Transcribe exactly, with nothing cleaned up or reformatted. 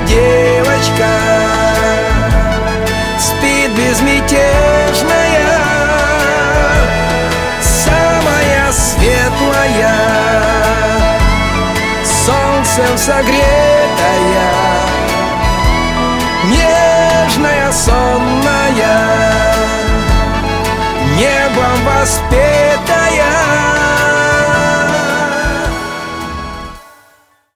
девочка спит безмятежная, самая светлая, солнцем согретая. Не